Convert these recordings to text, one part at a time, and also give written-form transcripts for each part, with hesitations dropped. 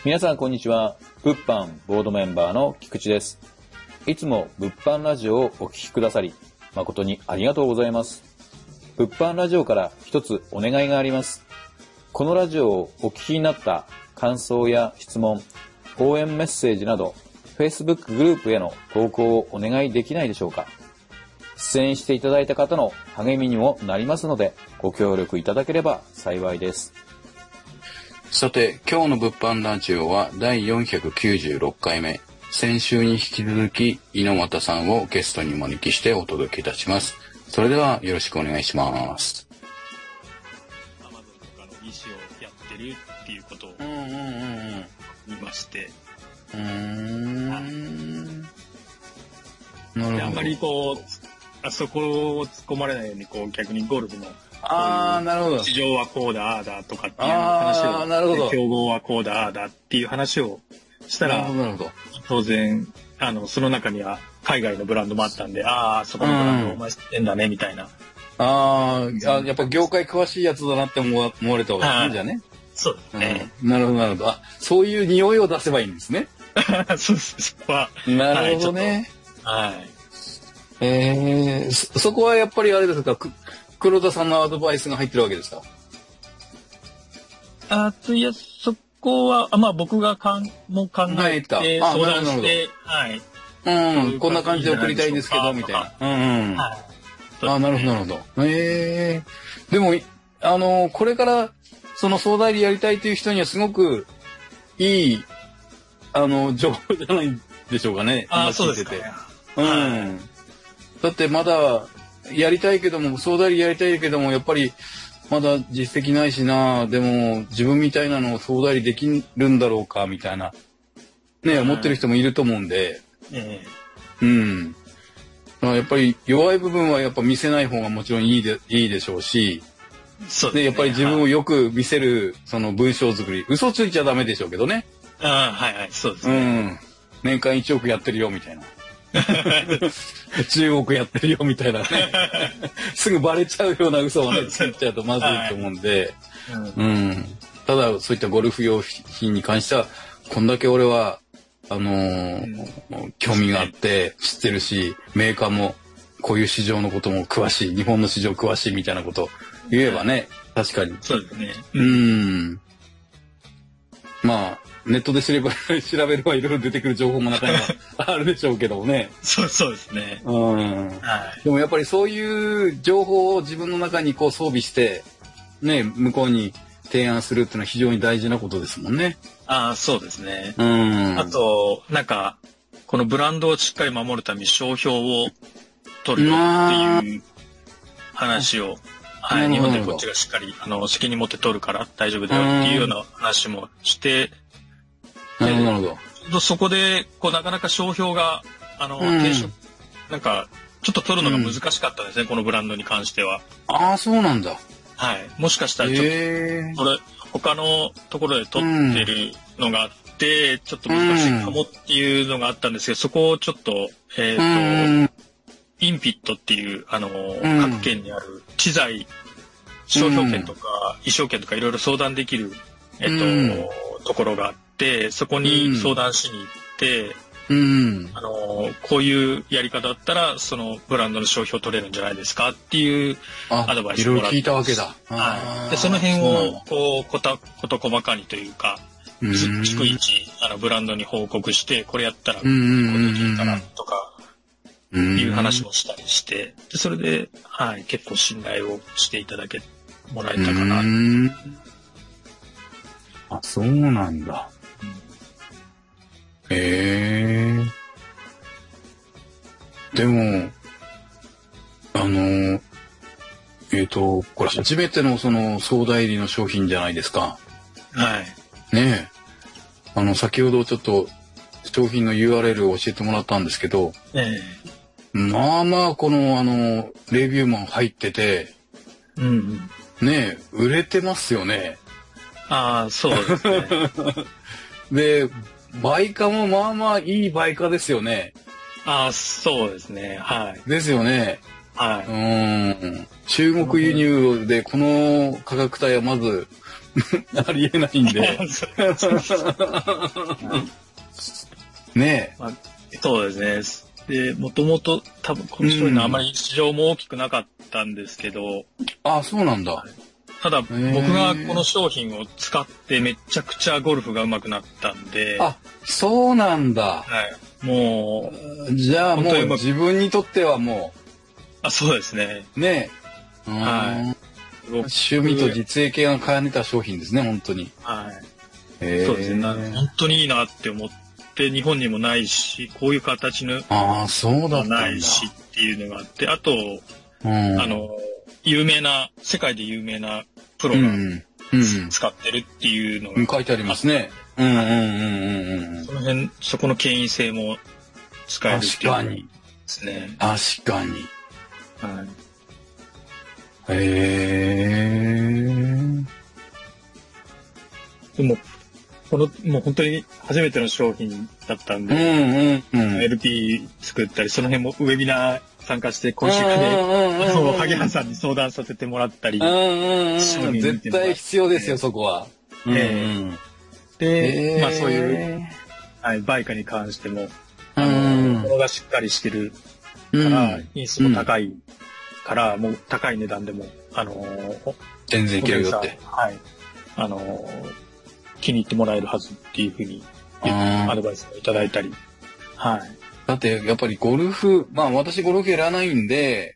皆さんこんにちは。物販ボードメンバーの菊池です。いつも物販ラジオをお聞きくださり誠にありがとうございます。物販ラジオから一つお願いがあります。このラジオをお聞きになった感想や質問、応援メッセージなど Facebook グループへの投稿をお願いできないでしょうか。出演していただいた方の励みにもなりますのでご協力いただければ幸いです。 さて、今日の物販ラジオは第496回目。先週に引き続き、猪俣さんをゲストにお招きしてお届けいたします。それではよろしくお願いします。 Amazon とかのECをやってるっていうことを言いまして。 なるほど。 あんまりそこを突っ込まれないように、逆にゴルフの。 なるほど。 市場はこうだ、ああだとかっていう話を、 なるほど。 競合はこうだ、ああだっていう話をしたら、 なるほど。 当然、その中には海外のブランドもあったんで、そこのブランドお前知ってんだね、みたいな。 やっぱ業界詳しいやつだなって思われた方がいいんじゃね。 そうですね。 なるほど、なるほど。そういう匂いを出せばいいんですね。 そうです。そこは。 なるほどね。 はい。 そこはやっぱりあれですか、黒田さんのアドバイスが入ってるわけですか？ いや、そこは、僕がも考えて、相談して、はい。 こんな感じで送りたいんですけど、みたいな。なるほど、なるほど。でも、これから、その総代理やりたいという人にはすごくいい、情報じゃないでしょうかね。 そうですかね。 だってまだ、やりたいけども、総代理やりたいけども、やっぱり、まだ実績ないしな、でも、自分みたいなのを総代理できるんだろうか、みたいな、ね、思ってる人もいると思うんで、やっぱり弱い部分はやっぱ見せない方がもちろんいいでしょうし、で、やっぱり自分をよく見せる、その文章作り、嘘ついちゃダメでしょうけどね。 そうですね。 年間1億やってるよ、みたいな。10億やってるよみたいなねすぐバレちゃうような嘘をねついちゃうとまずいと思うんで、ただそういったゴルフ用品に関してはこんだけ俺は興味があって知ってるし、メーカーもこういう市場のことも詳しい、日本の市場詳しいみたいなことを言えばね、確かにそうですね。 まあネットで調べればいろいろ出てくる情報も中にはあるでしょうけどもね。 そうですね。 でもやっぱりそういう情報を自分の中に装備してね、向こうに提案するっていうのは非常に大事なことですもんね。 そうですね。あとこのブランドをしっかり守るために商標を取るよっていう話を、日本でこっちがしっかり責任持って取るから大丈夫だよっていうような話もして。 なるほど。そこでなかなか商標がちょっと取るのが難しかったですね、このブランドに関しては。 そうなんだ。 もしかしたらちょっと他のところで取ってるのがあってちょっと難しいかもっていうのがあったんですけど、そこをちょっとインフィットっていう各県にある知財商標権とか衣装権とかいろいろ相談できるところがあって、そこに相談しに行って、こういうやり方だったらそのブランドの商標取れるんじゃないですかっていうアドバイスをもらって、 いろいろ聞いたわけだ。 でその辺を事細かにというか逐一ブランドに報告して、これやったらこうできるかなとかいう話もしたりして、でそれで結構信頼をしてもらえたかな。 そうなんだ。でも、これ初めてのその総代理の商品じゃないですか。ねえ。先ほどちょっと商品の URL を教えてもらったんですけど、まあまあこのレビューも入ってて、ねえ、売れてますよね。 そうですね。 で、売価もまあまあいい売価ですよね。 そうですね。 ですよね。中国輸入でこの価格帯はまずありえないんで。ねえ、 まあ。そうですね。で、もともと多分この商品のあまり市場も大きくなかったんですけど。 あ、そうなんだ。 ただ僕がこの商品を使ってめちゃくちゃゴルフが上手くなったんで。 あ、そうなんだ。 はい。もう。じゃあもう自分にとってはもう。あ、そうですね。 ねえ。 はい。 趣味と実益が兼ねた商品ですね、本当に。 はい。そうですね。本当にいいなって思って、日本にもないし、こういう形のそうだったんだ。 ないしっていうのがあって、あと、世界で有名なプロが使ってるっていうのが、 書いてありますね。 その辺、そこの権威性も使えるっていうですね。 確かに。 はい。でも、もう本当に初めての商品だったんで、LP 作ったり、その辺もウェビナー参加して、今週で、萩原さんに相談させてもらったり、 絶対必要ですよ、そこは。 で、まあそういう、はい、バイクに関しても、物がしっかりしてるから、品質も高いから、もう高い値段でも、 全然いけるよって。 はい。気に入ってもらえるはずっていうふうにアドバイスをいただいたり。はい。 だってやっぱりゴルフ、まあ私ゴルフやらないんで、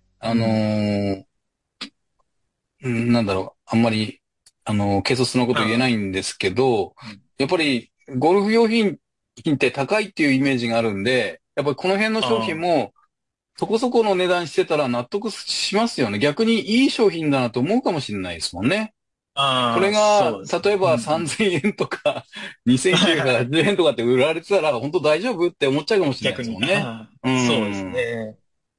なんだろう、あんまり、軽率なこと言えないんですけど、やっぱりゴルフ用品って高いっていうイメージがあるんで、やっぱりこの辺の商品もそこそこの値段してたら納得しますよね。逆にいい商品だなと思うかもしれないですもんね。これが、例えば3000円とか、2980円とかって売られてたら、本当大丈夫って思っちゃうかもしれないですもんね。 そうですね。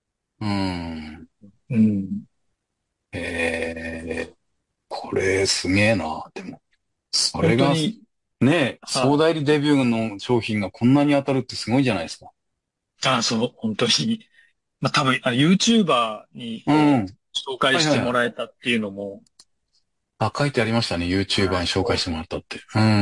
これすげえな、でも。それが、ね、総代理デビューの商品がこんなに当たるってすごいじゃないですか。 そう、本当に。まあ多分、YouTuber に紹介してもらえたっていうのも、 書いてありましたね。YouTuber に紹介してもらったって。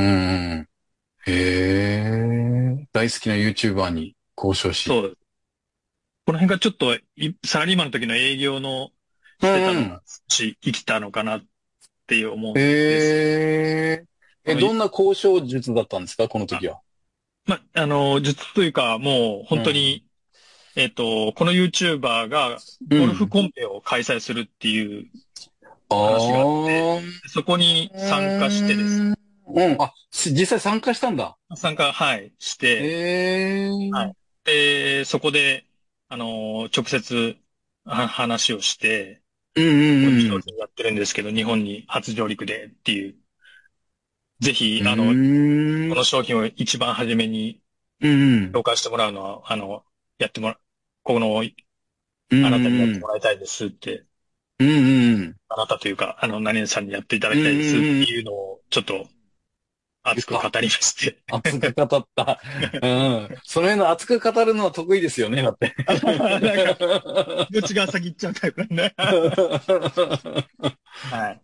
大好きな YouTuber に交渉し。 そう。この辺がちょっと、サラリーマンの時の営業のしてたのが、生きたのかなっていう思うんです。 どんな交渉術だったんですか、この時は。 まあ、術というか、もう本当に、この YouTuber がゴルフコンペを開催するっていう話があって、そこに参加してですね。 実際参加したんだ。 はい、して、はい。で、そこで、直接話をして、こういう商品やってるんですけど、日本に初上陸でっていう。ぜひ、この商品を一番初めに紹介してもらうのは、やってもら、この、あなたにやってもらいたいですって、あなたというか、何々さんにやっていただきたいですっていうのを、ちょっと、熱く語りまして。 熱く語った。その辺の熱く語るのは得意ですよね、だって。 どっちが先行っちゃうタイプなんで。はい。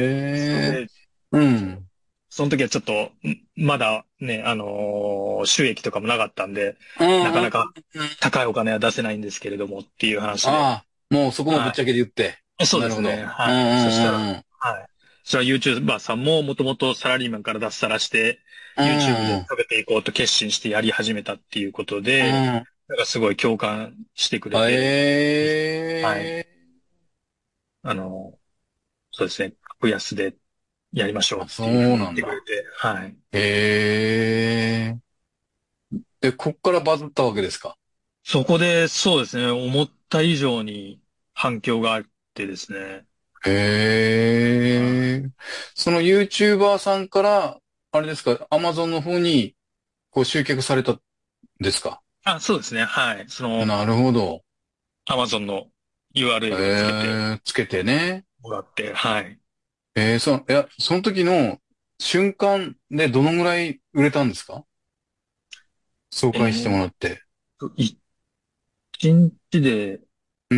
その時はちょっと、まだね、収益とかもなかったんで、なかなか高いお金は出せないんですけれどもっていう話で。 もうそこもぶっちゃけで言って。 そうですね。はい。そしたら、はい。それは YouTuber さんももともとサラリーマンから脱サラして、YouTube で食べていこうと決心してやり始めたっていうことで、なんかすごい共感してくれて、はい。そうですね。格安でやりましょうって言ってくれて、はい。 で、こっからバズったわけですか？ そこで、そうですね。思った以上に反響があってですね。 その YouTuber さんから、あれですか、Amazon の方に、こう集客されたんですか？ そうですね。はい。 なるほど。 Amazon の URL をつけてね。 もらって、はい。 その時の瞬間でどのぐらい売れたんですか？紹介してもらって。 一日で、 うん。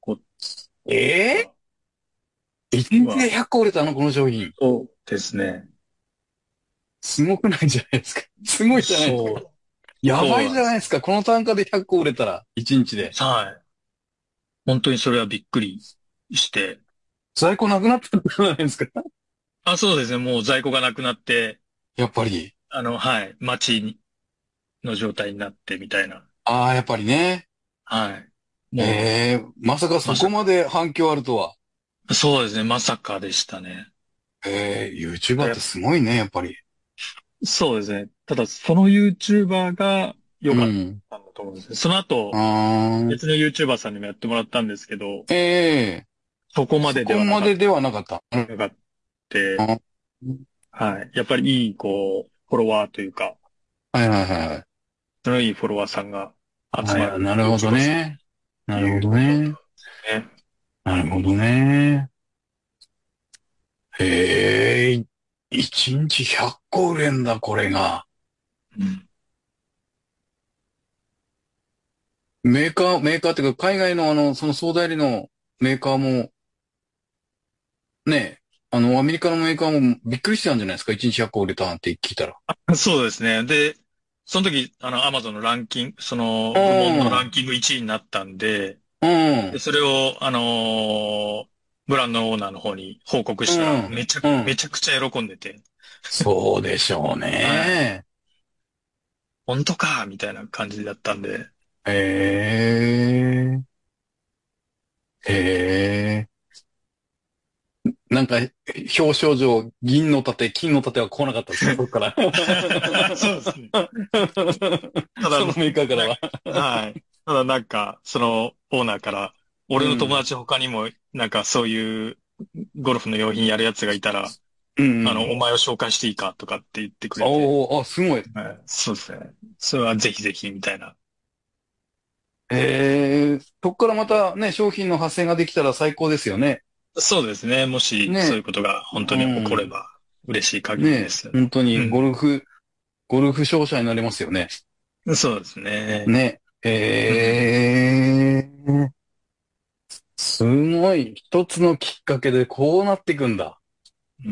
100個。 1日で100個売れたの、この商品。 そうですね。 すごくないじゃないですか。すごいじゃないですか。やばいじゃないですか。この単価で100個売れたら、1日で。 はい。本当にそれはびっくりして。 在庫なくなったんじゃないですか。 あ、そうですね。もう在庫がなくなって、 やっぱり。 はい。の状態になってみたいな。 ああ、やっぱりね。 はい。もまさかう、 そこまで反響あるとは。 そうですね。まさかでしたね。 YouTuber ってすごいね、やっぱり。 そうですね。ただ、その YouTuber が良かっうん。 たんだと思うんですね。その後、 ああ、 別の YouTuber さんにもやってもらったんですけど、 ええそこまそでではなかっこまでではなかった。うん。 たがって、 あはい。やっぱりいい、フォロワーというか、 はいはいはいはい。 そのいいフォロワーさんが集まはい、 るなるほど YouTuber さんっね。なるほていうどね。 ことだったんですね。 なるほどね。へえ、1日100個売れんだ、これが。 うん。 メーカーっていうか、海外のその総代理のメーカーも、ね、アメリカのメーカーもびっくりしてたんじゃないですか？ 1 日100個売れたなんて聞いたら。 そうですね。で、その時、Amazon のランキング、そうの部門のラん、 ンキング1位になったんで、 うで、 ん、 それを、ブランドのオーナーの方に報告したら、 うん、うん。 めちゃくちゃ喜んでて、 そうでしょうはい。 ね。 本当かみたいな感じだったんで、 ええなんか、表彰状、銀の盾、金の盾は来なかったですか？そこから。 そうですね。ただ、 そのメーカーからは。 はい。ただそのオーナーから、俺の友うん。 達他にも、そういうゴルフの用品やるやつがいたら、 うん。 お前を紹介していいかとかって言ってくれて、 おー、あ、すごい。 はい。そうですね。それはぜひぜひ、みたいな。 そこからまたね、商品の発生ができたら最高ですよね。 そうですね。もし、そういね。 うことが本当うに起これん。 ば、嬉しい限りでね。 すよね。 本当にうん。 ゴルフ勝者になれますよね。 そうですね。 ね。 うん。 すごい。一つのきっかけでこうなっていくんだ。 うん。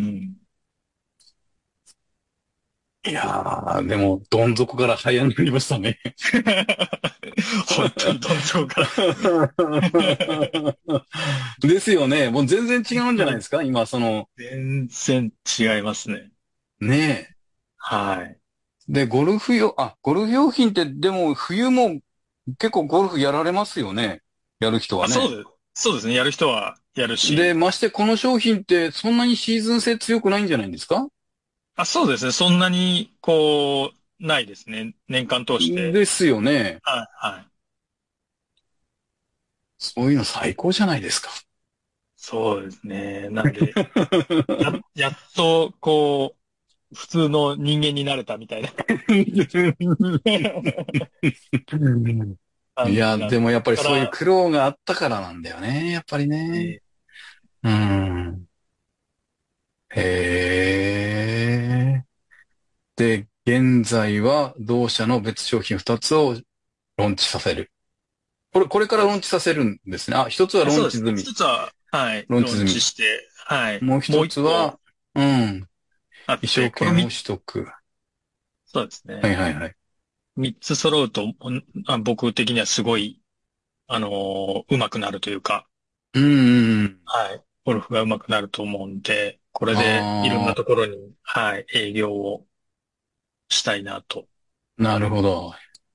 いやー、でも、どん底から這い上がりましたね。 本当にどん底からですよね。もう全然違うんじゃもうないですか今、 全然違いますね。 ねはい。 え。で、ゴルフ用品って、でも、冬も結構ゴルフやられますよね。やる人はあ、 ね。 そうですね。やる人はやるで、 し。 ましてこの商品ってそんなにシーズン性強くないんじゃないんですか？ あ、そうですね。そんなに、ないですね。年間通して。 ですよね。 はい、はい。 そういうの最高じゃないですか。 そうですね。なんで、やっと、普通の人間になれたみたいないや、 感じなんで、 でもやっぱりそういうここから、 苦労があったからなんだよね。やっぱりね。 えうん。へえ。で、現在は同社の別商品2つをローンチさせる。これからローンチさせるんですね。あ、1つはローそうです。 ンチ済み。 一つは、はい、ローンローンチ済み。 チして、はい。 もう一もう一個つは、うん、衣あって、 装券を取得。 そうですはいね。 はいはい。 三つ揃うと、僕的にはすごい、上手くなるというか、 うんうんうん。 はい。ゴルフが上手くなると思うんで、これでいろんなあところに、はい、営業をしたいなと。 あ、なるほど。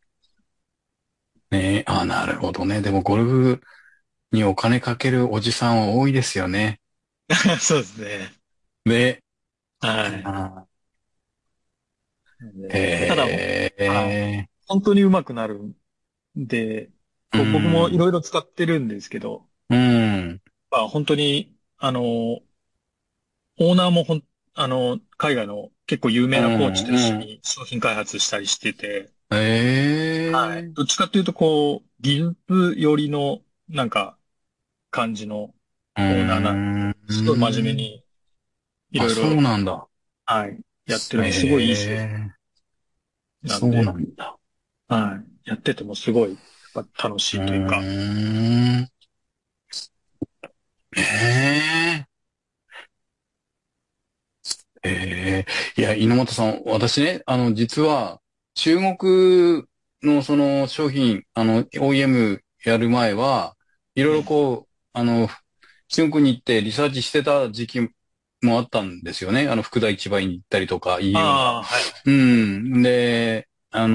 ねなるほどね。でもゴルフにお金かけるおじさんは多いですよね。 そうですね。 で、 はい。 あただ、 へはい。 え、 本当に上手くなるんで、 う僕もいん、 ろいろ使ってるんですけど、 うん、 まあ、本当に、オーナーも海外の結構有う名なコーチと一緒ん、 に商品開発したりしてて、 うん。 はい。 ええ、 どっちかっていうと、技術寄りの、感じのうオーナーなんで、 ーすごい真面目ん。 に、いあ、そうろいろ、 なんだ。 はい、やってるんで、すごいいい製品ええ、そうななんで、 んだ。 はい。やっててもすごい、やっぱ楽うしいというか、 ーん。ええ。 いや、猪本さん、私ね、実は、中国のその商品、OEM やる前は、いろいろこう、中国に行ってリサーチしてた時期もあったんですよね。福田市場に行ったりとか、EU の。 ああ、はい。 うん。で、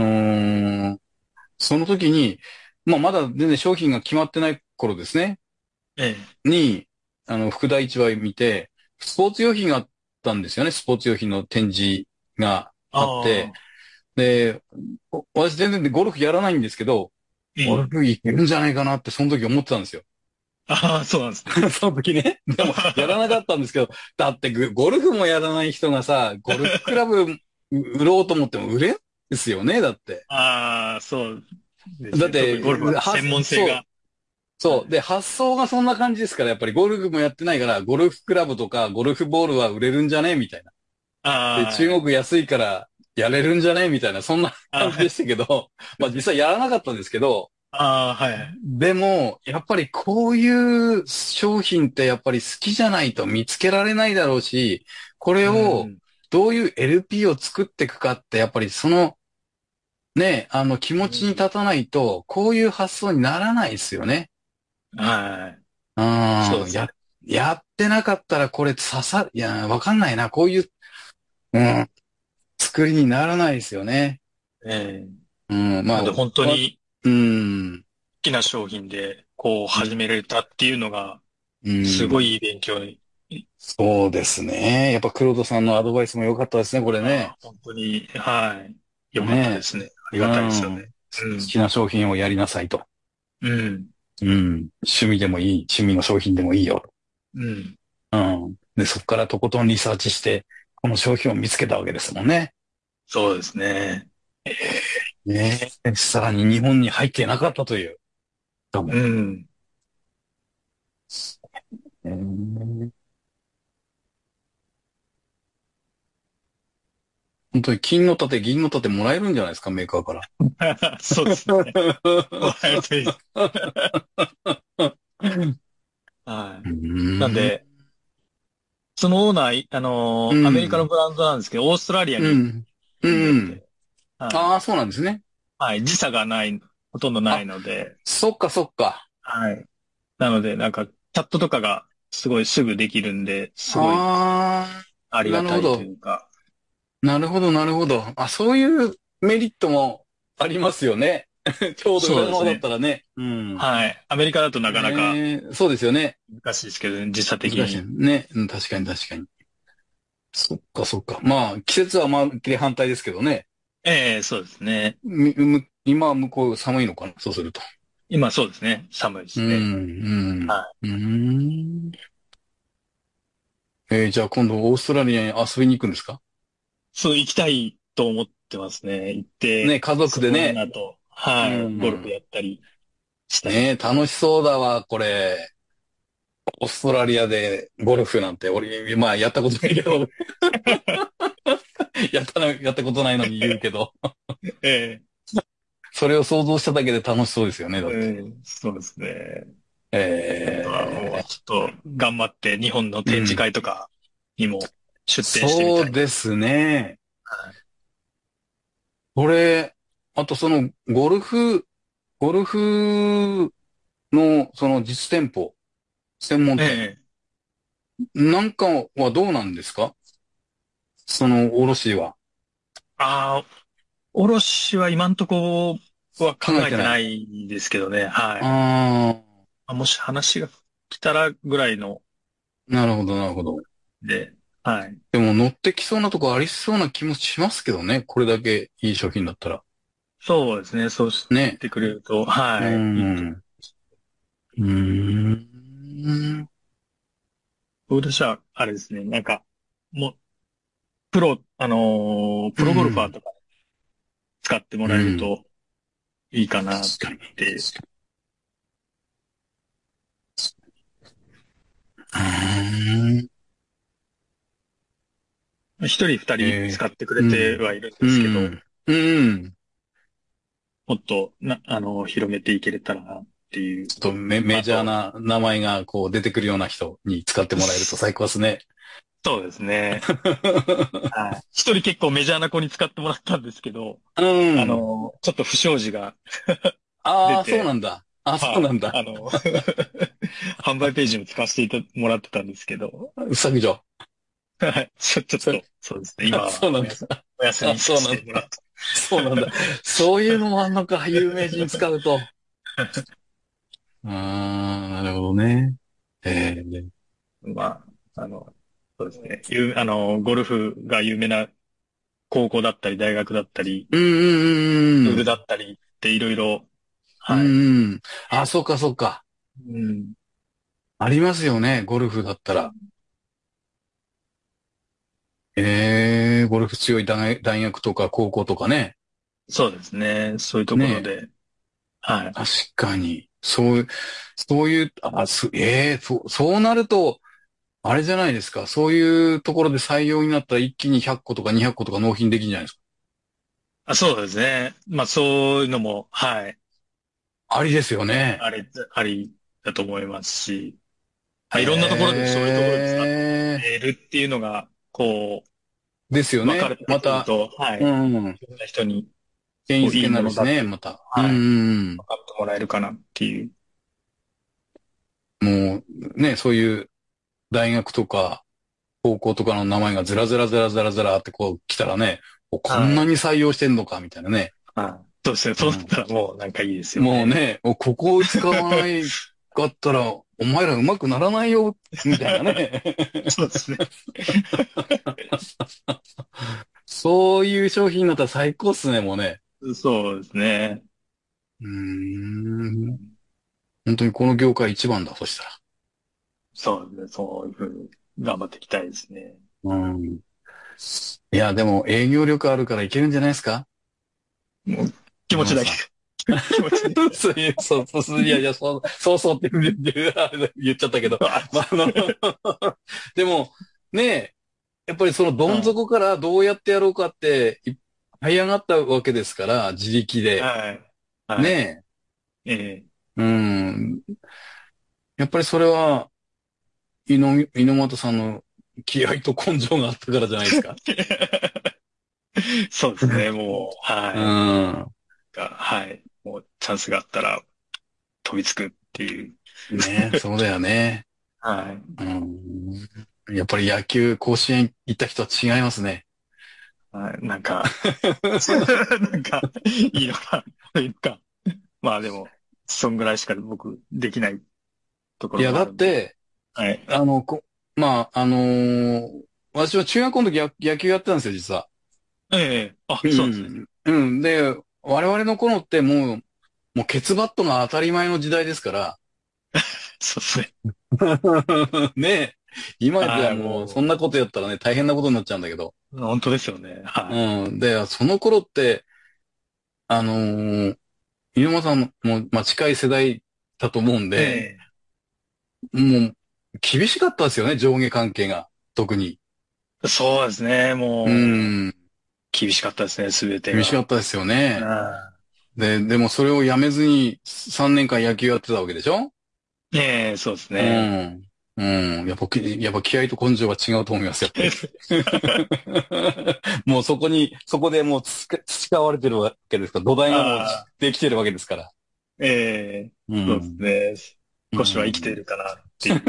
その時に、まあ、まだ全然商品が決まってない頃ですね。 ええ。 に、福田市場見て、スポーツ用品があったんですよね。スポーツ用品の展示があって。 ああ、 で、私全然ゴルフやらないんですけど、ゴルええ。 フいけるんじゃないかなってその時思ってたんですよ。 ああ、そうなんですね。 その時ね。でも、やらなかったんですけど、だってゴルフもやらない人がさ、ゴルフクラブ売ろうと思っても売れんですよね、だって。 ああ、そうですね。特だって、 にゴルフは専門性そう、 が。はそう。 い。 で、発想がそんな感じですから、やっぱりゴルフもやってないから、ゴルフクラブとかゴルフボールは売れるんじゃねみたいな。で、 あ中国安いからやれるんじゃねみたいな、そんなあ、 感じでしたけど、まあ実際やらなかったんですけど、 ああ、はい。 でも、やっぱりこういう商品ってやっぱり好きじゃないと見つけられないだろうし、これうをん。 どういう LP を作っていくかって、やっぱりそのね、気持ちに立たないと、こういう発想にならないですよね。 はい。 うん、 そうですね。 やってなかったらこれいや、わかんないな。こういう、うん、作りにならないですよね。 ええ。 うん、まあ、 なんで本当にうん、 好きな商品で、こう始められたっていうのが、 うん、 すごいいい勉強に。 そうですね。やっぱ黒田さんのアドバイスも良かったですね、これね。 本当に、はい。よかったでねすね。ありうがたいですよね。 ん。好うん。 きな商品をやりなさいと。 うん。 うん。趣味でもいい、趣味の商品でもいいよ。 うん。 うん。で、そこからとことんリサーチして、この商品を見つけたわけですもんね。 そうですね。 ねえ。さらに日本に入ってなかったという。かも。 うん。 本当に金の盾、銀の盾もらえるんじゃないですか、メーカーから。 そうですね。もらえるといいです。はうい。なんん。 で、そのオーナー、 うアメリカのん。 ブランドなんですけど、オーストラリアにうん。う住んでん。 て、はい。 ああ、そうなんですね。 はい。時差がない、ほとんどないあ、 ので、 そっかそっか。 はい。なので、なんか、チャットとかがすごいすぐできるんで、すごいあああ、 りがたいとなるほど。 いうか、 なるほど、なるほど。あ、そういうメリットもありますよね。ちょうど裏側だっそうですね。 たらね。うん。 はい。アメリカだとなかなかそうですよね。 難しいですけど、時差的難しいに。 ね。うん、確かに確かに。そっかそっか。まあ、季節はまるっきり反対ですけどね。 ええ、そうですね。 今は向こう寒いのかな、そうすると。 今そうですね。寒いでうん、 すね。 うん。 はい。 うーん。じゃあ今度オーストラリアに遊びに行くんですか？ そう、行きたいと思ってますね。行って、 ね、家族そのオーでね。 ナーと、 うはい、ゴルフん。 やったりしたいなね、 と。 楽しそうだわ、これ。オーストラリアでゴルフなんて、俺、まあ、やったことないけど、やったことないのに言うけど、 ええ、 それを想像しただけで楽しそうですよね、だって。 そうですね。あとはもう、 えちょっと頑張って日本の展示うん。 会とかにも出展してみたい。 そうですね。 はい。 これ、あとその、ゴルフの、その実店舗、専門店、 ええ、 なんかはどうなんですか？その、卸は。 ああ、卸は今んとこは考えてな考えてない。 いですけどね。はい。 あもし話が来たらぐらいのなるほど、なるほど。 で、はい。 でも乗ってきそうなとこありそうな気もしますけどね。これだけいい商品だったら。 そうですね。そうしね。 てくれると、 うーはい。いいと。 ん。うーん。 私は、あれですね。なんか、もう、プロゴルファーうん。 とか使ってもうん。 らえるといいかなっ確かに。 て。 うーん。 一人二人え使ってくれてうん。 はいるんでうすけど、 ん。うん。 もっと広めていけれたらなっていう。 メジャーあと、 な名前がこう出てくるような人に使ってもらえると最高ですね。 そうですね。はい。一人結構メジャーな子に使ってもらったんですけど、 うん。 ちょっと不祥事が出ああ、そうなて、 んだ。あ、そうはい。 なんだ。 販売ページも使わせてもらってたんですけど、 削除。 はい。ちょっそと、そうですね。今はそうなんだ。 お休あ、 みさそうなんだ。 せてもらって。 そうなんだ。そういうのもあんのか、有名人使うと。ああ、なるほどね。ええ。 まそうですね。ゴルフが有名な高校だったり、大学だったり、 うんうんうんスクールだったりっていろいろ、 うん。 はい。 うんうん。あ、そうかそうか。 うん。 ありますよね、ゴルフだったら。ええ、ゴルフ強い大学とか高校とかね。 そうですね。そういうところね。 で、はい。 確かに。そういう、そうなると、あれじゃないですか。そういうところで採用になったら一気に100個とか200個とか納品できるんじゃないですか。 あ、そうですね。まあ、そういうのも、はい。 ありですよね。 ありだと思いますし、まあ、いろんなところでそういうところで使ってええ、 いるっていうのが、こですよ分かれね。 てまた、 くると、はい。 うん。 いろんな人に、いい権威づけになるしね、 ものだって、 また。うんはい。 うん分かってもらえるかなっていう。 うん。もう、ね、そういう大学とか高校とかの名前がずらずらずらずらずらってこう来たらね、こんはい。 なに採用してんのか、みたいなね。 はい。そうですね。 うん。 そうだったらもうなんかいいですよね。 もうね、ここを使わないかったら、お前ら上手くならないよ、みたいなね。 そうですね。 そういう商品だったら最高っすね、もうね。 そうですね。 うーん。本当にこの業界一番だ、そしたら。 そうですね。そういうふうに頑張っていきたいですね。 うん。いや、でも営業力あるからいけるんじゃないですか、 もう気持ちだけ、 井上さん。 気持ちだけ。 いやいや、そうって言っちゃったけど。まあ、でも、ねえ、やっぱりそのどん底からどうやってやろうかって、這い上がったわけですから、自力で。 はい。はい。 ねええ。 え。うん。やっぱりそれは、猪俣さんの気合と根性があったからじゃないですか。 そうですね。もう、はうい。 ん。 はい。もうチャンスがあったら飛びつくっていう。 ねえ、そうだよね。 はい。 うん。やっぱり野球、甲子園行った人は違いますね。 はい。なんか、なんか、いいのか、悪いのか。まあでも、そんぐらいしか僕できないとこいや、だろもあるんで。 って、 はい。 あの、まあ、私は中学校の時野球やってたんですよ、実は。 ええ。あ、 うそうですね。 ん。うん。で、我々の頃ってもうケツバットが当たり前の時代ですから。 そうですね。 ねえ。今じゃはい、 もう、そもんなことやったらね、大変なことになっちゃうんだけど。 う、本当ですよね。はい。 うん。で、その頃って、あのー、井上さんも、まあ、近い世代だと思うんで、 えもう、厳しかったですよね、上下関係が。特に。 え。そうですね。 うもう、 ん。 厳しかったですね。すべて厳しかっが。 たですようね。 ん。 でもそれをやめずに3年間野球やってたわけでしょ。 ええ、そうですうね。 ん。うん。やっぱ気合と根性は違うと思います、やっぱり。もうそこでもう培われてるわけですから、土台がもうああ、 できてるわけですから。 ええ、 うそうですん。 ね。 う少しは生きていん。 るかなっていう。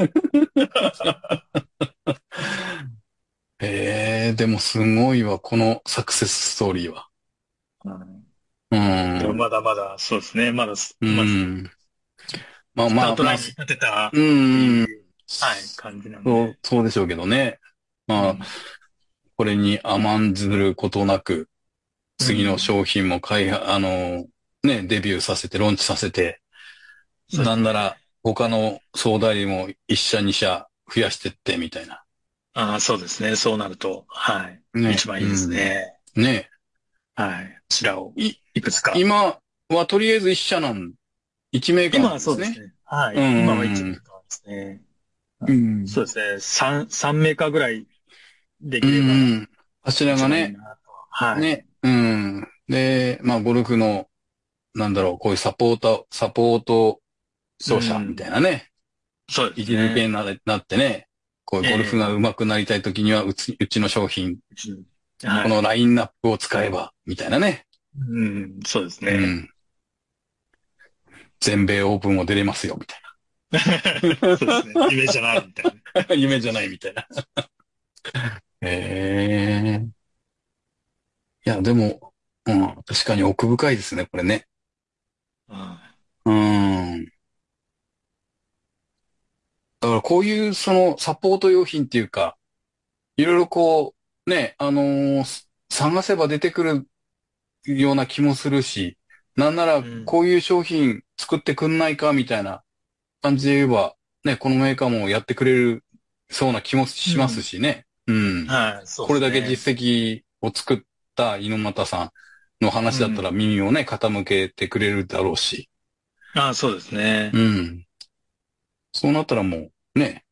でもすごいわ、このサクセスストーリーは。 うん、 うでもん。 まだまだ、そうですね。 うまず、 ん。まあスターまあまあ、 トラインに立てたっうてん。 いう、はい、感じなんで。 そうでしょうけどね。まあ、 うん。 これに甘んずることなく、次のうん。 商品もね、デビューさせて、ローンチさせて、 そうですね。 なんなら他の総代理も一社二社増やしてって、みたいな。 ああ、そうですね。そうなると、はい。 ね。 一番いいですうん。 ね。 ね。 はい。こちらをい、 いくつか。 今はとりあえず一メーカー今はなんですね。 そうですね。はうい。今は一ん。 メーカーですね。 うん。 そうですね。三メーカーぐらいでうきればん。柱一がね、 番いいなと。はい。 ね。うん。で、まあ、ゴルフの、なんだろう、こういうサポートう商社みたいん。 なね。 そうで位置づけすね。 になってね。 こうゴルフが上手くなりたいときにはうちの商品、 はい、 このラインナップを使えば、みたいなね。 うん、そうですね。 うん。全米オープンも出れますよ、みたいそうですね。夢じゃないみたいな。夢じゃないみたいな。ええ。いや、でも、うん、確かに奥深いですね、これね。 な。 うん。だからこういうそのサポート用品っていうか、いろいろこう、ね、探せば出てくるような気もするし、なんならうん。 こういう商品作ってくんないかみたいな感じで言えば、ね、このメーカーもやってくれるそうな気もしますうん。 しね。うん。 はい、そうでこれすね。 だけ実績を作った猪俣さんの話だったらうん。 耳をね、傾けてくれるだろうし。 あ、そうですね。 うん。そうなったらもう、ね、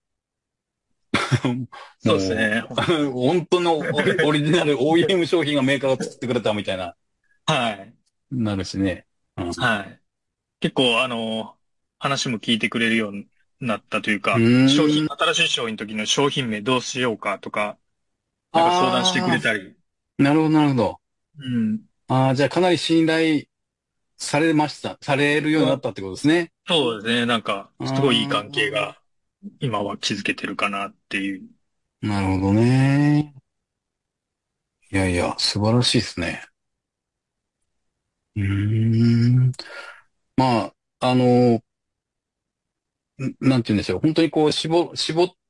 そうですもね。 う、本当のオリジナル OEM 商品がメーカーが作ってくれたみたいな、 はい。 なるしね。うん。 はい。結構、話も聞いてくれるようになったといううか、 ーん。 新しい商品の時の商品名どうしようかとか、なんか相談してくああ、 れたり。 なるほど、なるほど。 うん。 ああ、じゃあかなり信頼されるようになったってことですね。 そうですね。なんか、 あすごいいい関係あ、 が今は築けてるかなっていう。 なるほどね。いやいや、素晴らしいですね。うーん。まあ、なんて言うんでしょう。本当にこう、絞って、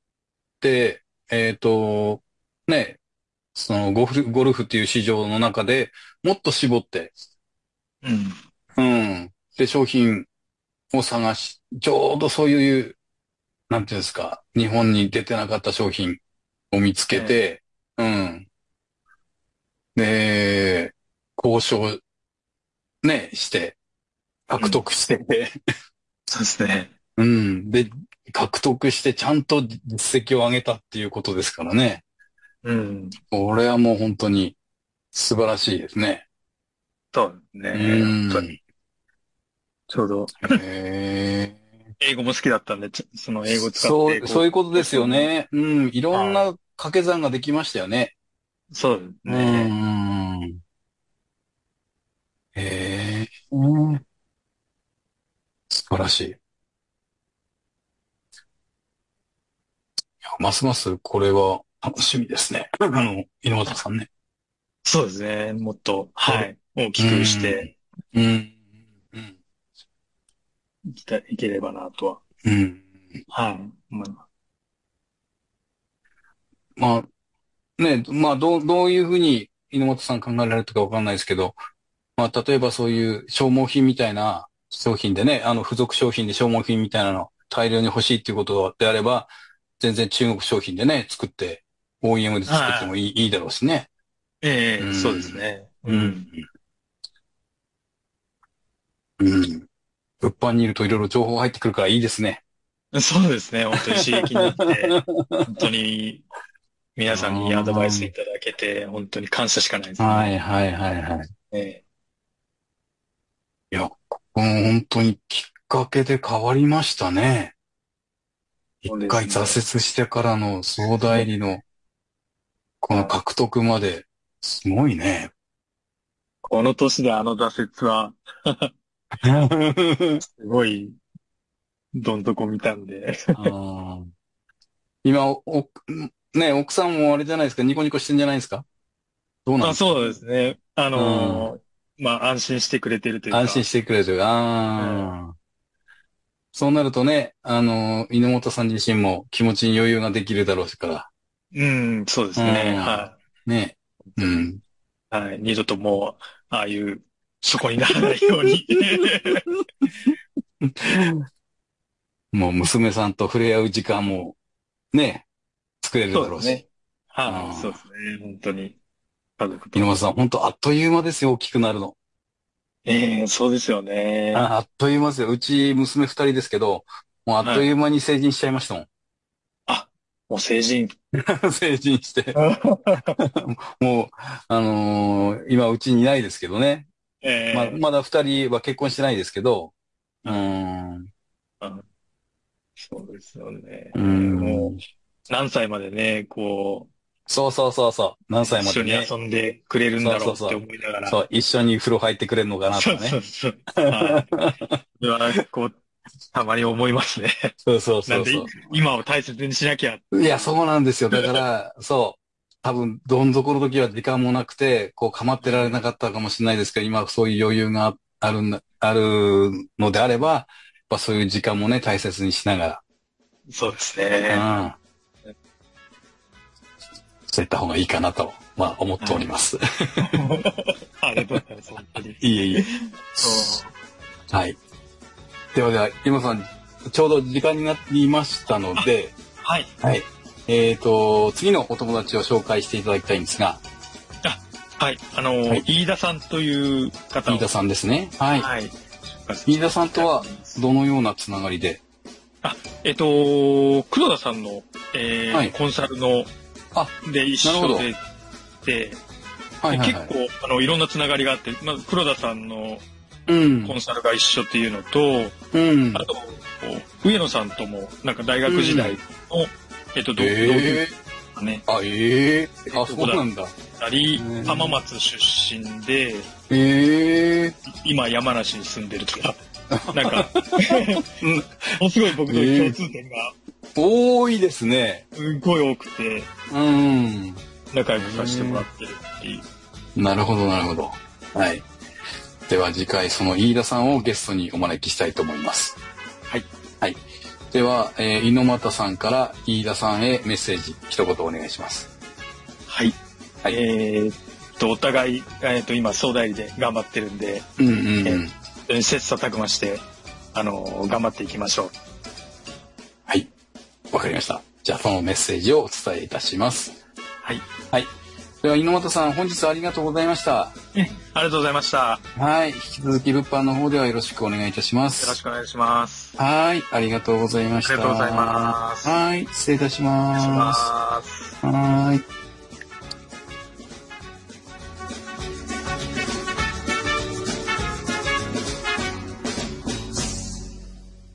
ね、そのゴルフっていう市場の中でもっと絞って、 うん。 うん。で、商品をちょうどそういう、なんていうんですか、日本に出てなかった商品を見つけええ、 て、うん。で、交渉ね、して、獲うん。 得して、 そうですね。 うん。で、獲得してちゃんと実績を上げたっていうことですからね。 うん。 これはもう本当に素晴らしいですね。 そうですうね。本当ん。 に。ちょうど、 へえ。 英語も好きだったんで、その英語使って、 そういうことです交渉も。 よね。うん。いろんはな掛け算ができましたよね。 い。そうですうね。 ん。へえ。うん、素晴らしい。いやますますこれは楽しみですね。井本さんね。 そうですね。もっと、 これ、 はい。大うきくしん。 てうん。うん。 いければなとは。 うん。 はい。思います。 まあ、ね、まあ、どういうふうに井本さん考えられるかわかんないですけど、まあ、例えばそういう消耗品みたいな商品でね、付属商品で消耗品みたいなの大量に欲しいっていうことであれば、全然中国商品でね、作って、OEM で作ってもはいいいだろうしね。 い。 うええ、そうですん。 ね。ううん。 ん。 うん。物販にいるといろいろ情報入ってくるからいいですね。 そうですね。本当に刺激になって、本当にあ皆さんにアドバイスいあ。 ただけて、本当に感謝しかないですね。 はいはいはいはい。 ええ、 いや、ここも本当にきっかけで変わりましたね。一そうで回挫すね。 折してからの総代理のこのはい。 獲得まで、すごいね。 この年であの挫折は、すごい、どん底見たんで。 あー今、ね、奥さんもあれじゃないですか、ニコニコしてんじゃないですか？どうなんあ、 ですか？ そうですね。 うん。 まあ、安心してくれてるという安心か、 してくれる。 ええ、 ああ。そうなるとね、猪本さん自身も気持ちに余裕ができるだろうしかうん、そうでら。うすね。 ん。 はい。 ね。 本当に。 うん。 はい。二度ともう、ああいう、そこにならないように。 もう娘さんと触れ合う時間もね、作れるだろうし。 そうですね。はい。そうでああ。 すね。本当に、家族と。 猪本さん、本当あっという間ですよ、大きくなるの。 ええ、そうですよね。 あっという間ですよ。うち娘二人ですけど、もうあっというはい。 間に成人しちゃいましたもん。 あ、もう成人。 成人して。 はもう、今うちにいないですけどね。 ええ、 まだ二人は結婚してないですけど、うーはい。 ん、 あ、そうですよね。 うーもん。 何歳までね、こう、 そうそうそうそう。何歳までね。 一緒に遊んでくれるんだろうって思いながら。 そう、一緒に風呂入ってくれるのかなとかね。 そうそうそう。はい。こう、たまに思いますね。 そうそうなんで、 そうそ今を大切にしなきゃ。 う。いや、そうなんですよ。だから、そう。多分、どん底の時は時間もなくて、こう、構ってられなかったかもしれないですけど、今そういう余裕があるのであれば、やっぱそういう時間もね、大切にしながそうですら、 ね。 うん。そういった方がいいかなと、まあ、思っております。 ありがとうございます。本当に。 いえいえ。はい。では、今さん、ちょうど時間になりましたので、 はい。 はい。次のお友達を紹介していただきたいんですが。 はい。飯田さんという方を。 飯田さんですね。はい。 はい。 飯田さんとは、どのようなつながりで？ 黒田さんの、 はい、 コンサルの、で一緒で、 はいはいはい、 結構、いろんなつながりがあって、まず黒田さんのコンサルが一緒っていうのと、あと、上野さんとも、なんか大学時代の、同級生ね。 そうなんだ。 浜松出身で、今山梨に住んでるとか、なんか、ものすごい僕の共通点が、 多いですね。 すごい多くて、仲良くさせてもらってるっていう。 なるほど、なるほど。はい。では次回その飯田さんをゲストにお招きしたいと思います。 はい。 はい。では、猪俣さんから飯田さんへメッセージ一言お願いします。 はい。はい、お互い、今総代理で頑張ってるんで、切磋琢磨して頑張っていきましょう。 はい。わかりました。じゃあそのメッセージをお伝えいたします。 はい。 はい。では猪俣さん、本日はありがとうございました。 ありがとうございました。 はい。引き続き物販の方ではよろしくお願いいたします。 よろしくお願いします。 はい。ありがとうございました。 ありがとうございます。 はい。失礼いたします。はい。